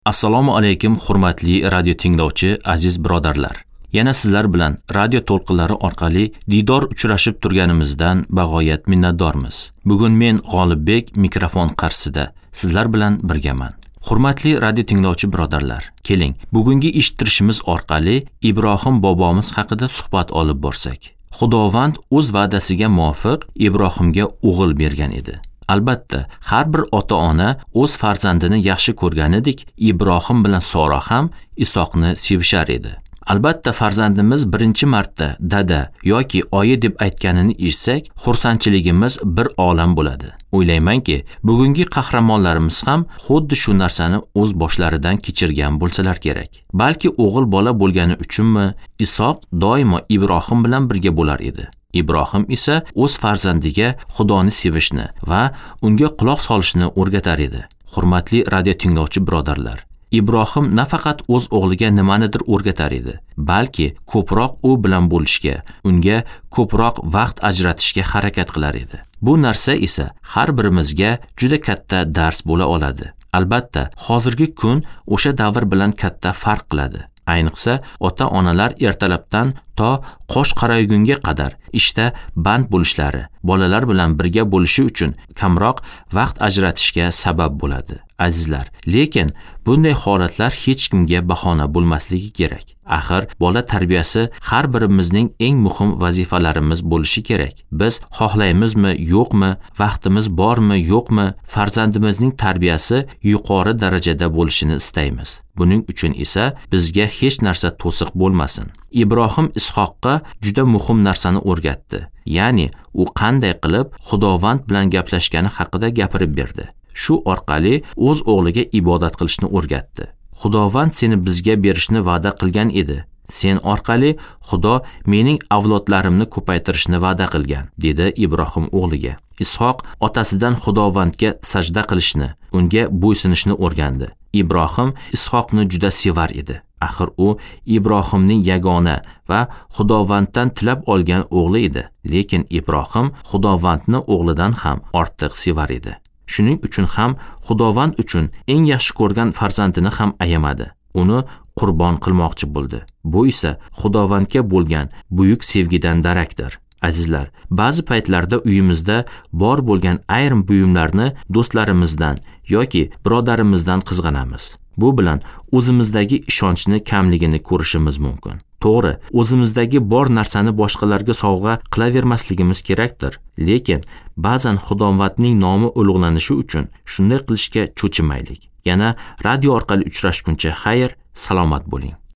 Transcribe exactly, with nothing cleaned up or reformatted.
Assalomu alaykum, hurmatli radio tinglovchi aziz birodarlar. Yana sizlar bilan radio to'lqinlari orqali diydor uchrashib turganimizdan bag'oyat minnatdormiz. Bugun men G'olibbek mikrofon qarshisida sizlar bilan birgaman. Hurmatli radio tinglovchi birodarlar, keling, bugungi eshittirishimiz orqali Ibrohim bobomiz haqida suhbat olib borsak. Xudovand o'z va'dasiga muvofiq Ibrohimga o'g'il bergan edi. Albatta, har bir ota-ona o'z farzandini yaxshi ko'rganidek, Ibrohim bilan Sora ham Isoqni sevishar edi. Albatta, farzandimiz birinchi marta dada yoki oyi deb aytganini eshitsak, xursandchiligimiz bir olam bo'ladi. O'ylaymanki, bugungi qahramonlarimiz ham xuddi shu narsani o'z boshlaridan kechirgan bo'lsalar kerak. Balki o'g'il bola bo'lgani uchunmi, Isoq doimo Ibrohim bilan birga bo'lar edi. Ibrohim esa o'z farzandiga Xudoni sevishni va unga quloq solishni o'rgatar edi. Hurmatli radio tinglovchi birodarlar, Ibrohim nafaqat o'z o'g'liga nimanidir o'rgatar edi, balki ko'proq u bilan bo'lishga, unga ko'proq vaqt ajratishga harakat qilar edi. Bu narsa esa har birimizga juda katta dars bo'la oladi. Albatta, hozirgi kun o'sha davr bilan katta farq qiladi. Ayniqsa, ota-onalar ertalabdan to qosh qaraygunga qadar ishda band bo'lishlari, bolalar bilan birga bo'lishi uchun kamroq vaqt ajratishga sabab bo'ladi. Azizlar, lekin bunday holatlar hech kimga bahona bo'lmasligi kerak. Axir bola tarbiyasi har birimizning eng muhim vazifalarimiz bo'lishi kerak. Biz xohlaymizmi, yo'qmi, vaqtimiz bormi, yo'qmi, farzandimizning tarbiyasi yuqori darajada bo'lishini istaymiz. Buning uchun esa bizga hech narsa to'siq bo'lmasin. Ibrohim Ishoqqa juda muhim narsani o'rgatdi. Ya'ni u qanday qilib Xudovand bilan gaplashgani haqida gapirib berdi. Shu orqali o'z o'g'liga ibodat qilishni o'rgatdi. Xudovand seni bizga berishni va'da qilgan edi. Sen orqali Xudo mening avlodlarimni ko'paytirishni va'da qilgan, dedi Ibrohim o'g'liga. Ishoq otasidan Xudovandga sajda qilishni, unga bo'ysunishni o'rgandi. Ibrohim Ishoqni juda sevar edi. Axir u Ibrohimning yagona va Xudovanddan tilab olgan o'g'li edi. Lekin Ibrohim Xudovandni o'g'lidan ham ortiq sevar edi. Shuning uchun ham Xudovand uchun eng yaxshi ko'rgan farzandini ham ayamadi. Uni qurbon qilmoqchi bo'ldi. Bu esa Xudovandga bo'lgan buyuk sevgidan darakdir. Azizlar, ba'zi paytlarda uyimizda bor bo'lgan ayrim buyumlarni do'stlarimizdan yoki birodarimizdan qizg'anamiz. Bu bilan o'zimizdagi ishonchni kamligini ko'rishimiz mumkin. To'g'ri, o'zimizdagi bor narsani boshqalarga sovg'a qilavermasligimiz kerakdir. Lekin ba'zan Xudovandning nomi ulug'lanishi uchun shunday qilishga cho'chimaylik. Yana radio orqali uchrashguncha xayr, salomat bo'ling.